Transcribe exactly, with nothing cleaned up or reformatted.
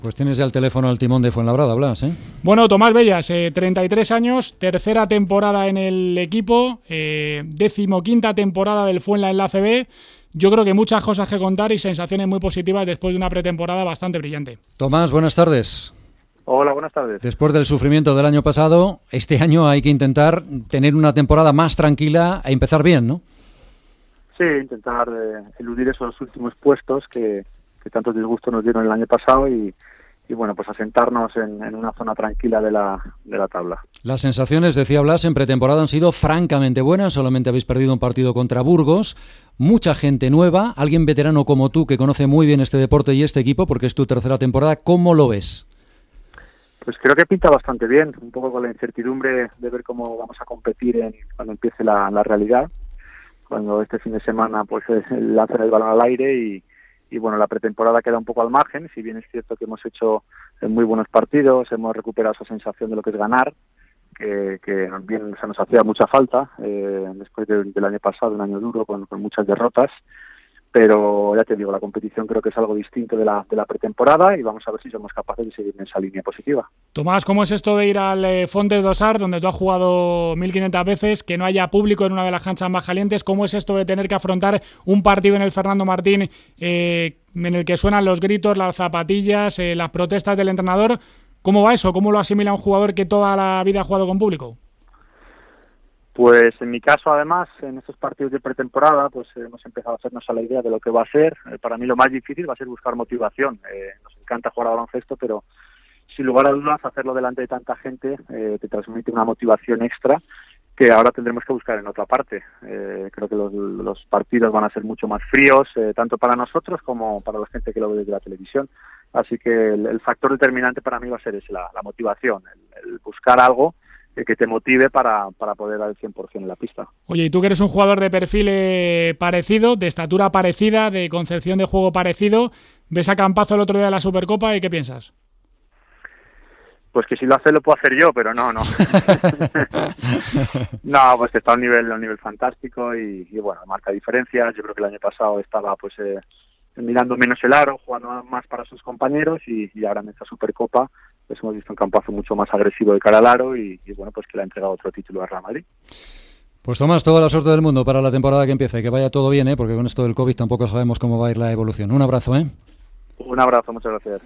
Pues tienes ya el teléfono al timón de Fuenlabrada, Blas, ¿eh? Bueno, Tomás Bellas, eh, treinta y tres años, tercera temporada en el equipo, eh, decimoquinta temporada del Fuenla en la A C B. Yo creo que muchas cosas que contar y sensaciones muy positivas después de una pretemporada bastante brillante. Tomás, buenas tardes. Hola, buenas tardes. Después del sufrimiento del año pasado, este año hay que intentar tener una temporada más tranquila e empezar bien, ¿no? Sí, intentar eh, eludir esos últimos puestos que, que tantos disgustos nos dieron el año pasado y, y bueno, pues asentarnos en, en una zona tranquila de la, de la tabla. Las sensaciones, decía Blas, en pretemporada han sido francamente buenas. Solamente habéis perdido un partido contra Burgos. Mucha gente nueva, alguien veterano como tú que conoce muy bien este deporte y este equipo porque es tu tercera temporada. ¿Cómo lo ves? Pues creo que pinta bastante bien, un poco con la incertidumbre de ver cómo vamos a competir en, cuando empiece la, la realidad, cuando este fin de semana pues lancen el balón al aire y, y bueno, la pretemporada queda un poco al margen, si bien es cierto que hemos hecho muy buenos partidos, hemos recuperado esa sensación de lo que es ganar, que, que bien, o sea, nos hacía mucha falta eh, después de, del año pasado, un año duro con, con muchas derrotas. Pero ya te digo, la competición creo que es algo distinto de la, de la pretemporada y vamos a ver si somos capaces de seguir en esa línea positiva. Tomás, ¿cómo es esto de ir al eh, Fontes d'Ossard, donde tú has jugado mil quinientas veces, que no haya público en una de las canchas más calientes? ¿Cómo es esto de tener que afrontar un partido en el Fernando Martín eh, en el que suenan los gritos, las zapatillas, eh, las protestas del entrenador? ¿Cómo va eso? ¿Cómo lo asimila un jugador que toda la vida ha jugado con público? Pues en mi caso, además, en estos partidos de pretemporada, pues eh, hemos empezado a hacernos a la idea de lo que va a ser. Eh, para mí lo más difícil va a ser buscar motivación. Eh, nos encanta jugar a baloncesto, pero sin lugar a dudas hacerlo delante de tanta gente eh, te transmite una motivación extra que ahora tendremos que buscar en otra parte. Eh, creo que los, los partidos van a ser mucho más fríos, eh, tanto para nosotros como para la gente que lo ve desde la televisión. Así que el, el factor determinante para mí va a ser ese, la, la motivación, el, el buscar algo que te motive para, para poder dar el cien por ciento en la pista. Oye, y tú que eres un jugador de perfil eh, parecido, de estatura parecida, de concepción de juego parecido, ¿ves a Campazo el otro día de la Supercopa y qué piensas? Pues que si lo hace lo puedo hacer yo, pero no, no. No, pues que está a un nivel, a un nivel fantástico y, y bueno, marca diferencias. Yo creo que el año pasado estaba pues eh, mirando menos el aro, jugando más para sus compañeros y, y ahora en esta Supercopa pues hemos visto un Campazo mucho más agresivo de cara al aro y, y bueno, pues que le ha entregado otro título a Real Madrid. Pues Tomás, toda la suerte del mundo para la temporada que empieza y que vaya todo bien, ¿eh? Porque con esto del COVID tampoco sabemos cómo va a ir la evolución. Un abrazo, ¿eh? Un abrazo, muchas gracias.